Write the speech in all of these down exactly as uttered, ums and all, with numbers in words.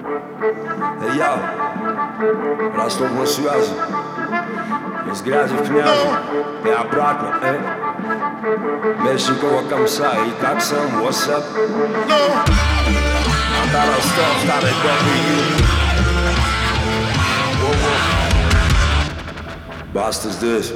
Эй, я, Ростов на связи. Из грязи в князи и обратно, эй. Мельщикова комса и как сам, what's up? Анда Ростов, старый добрый юг. Баста здесь.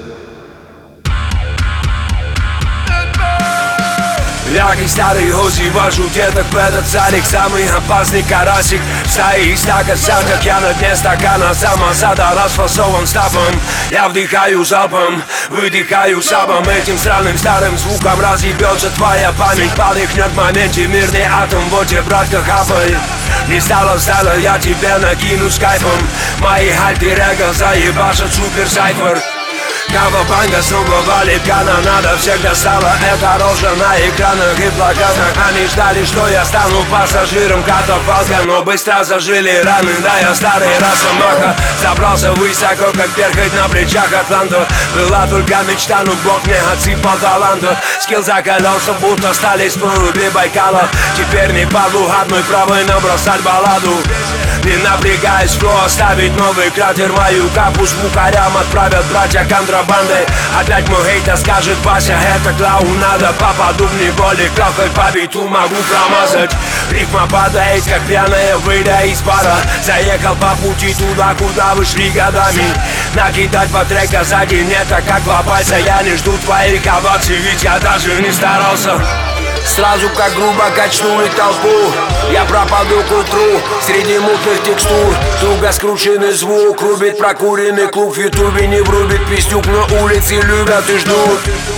Я как старый Ози вожу деток в этот садик. Самый опасный карасик в стае из так сам, как я на дне стакана. Самосада расфасован стапом. Я вдыхаю залпом, выдыхаю сабом. Этим странным старым звуком разъебется твоя память. Подыхнет в моменте мирный атом. Вот тебе, братка, хапай. Не стало стало, я тебе накину скайпом. Мои альтер-эго заебашат супер сайфер. Кавабанга снова валит канонада. Всегда стала эта рожа на экранах и плакатах. Они ждали, что я стану пассажиром катафалка, но быстро зажили раны, да я старый росомаха. Забрался высоко, как перхоть на плечах Атланта. Была только мечта, но Бог мне отсыпал таланта. Скилл закалялся, будто стали с проруби Байкала. Теперь не падлу одной правой набросать балладу. Не напрягаясь, фло оставить новый кратер. Мою капу с букарям отправят братья контрабандой. Опять мой хейтер скажет: Вася, это клоунада. Попаду в неволе, кафе по биту могу промазать. Рифма падает, как пьяная, выйдя из бара. Заехал по пути туда, куда вы шли годами. Накидать по трека сзади не так, как два пальца. Я не жду твоих оваций, ведь я даже не старался. Сразу как грубо качнули толпу. Я пропаду к утру среди мутных текстур. Туго скрученный звук рубит прокуренный клуб. В ютубе не врубит пиздюк, но улицы любят и ждут.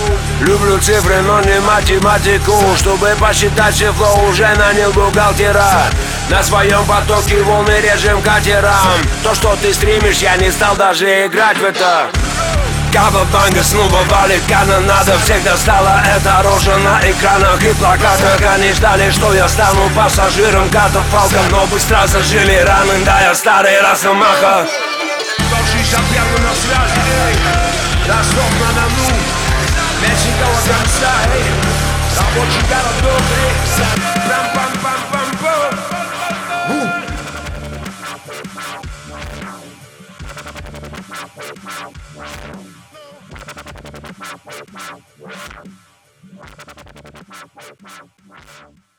Люблю цифры, но не математику. Чтобы посчитать все флоу, уже нанял бухгалтера. На своем потоке волны режем катерам. То, что ты стримишь, я не стал даже играть в это. Кавабанга снова валит канонада. Всегда стала эта рожа на экранах и плакатах. Они ждали, что я стану пассажиром катафалка, но быстро зажили раны, да я старый росомаха. сто шестьдесят первый на связи, эй. Ростов на Дону, Мельщикова комса, эй. Рабочий городок, эй. Прам-пам-пам-пам-пам. We'll be right back.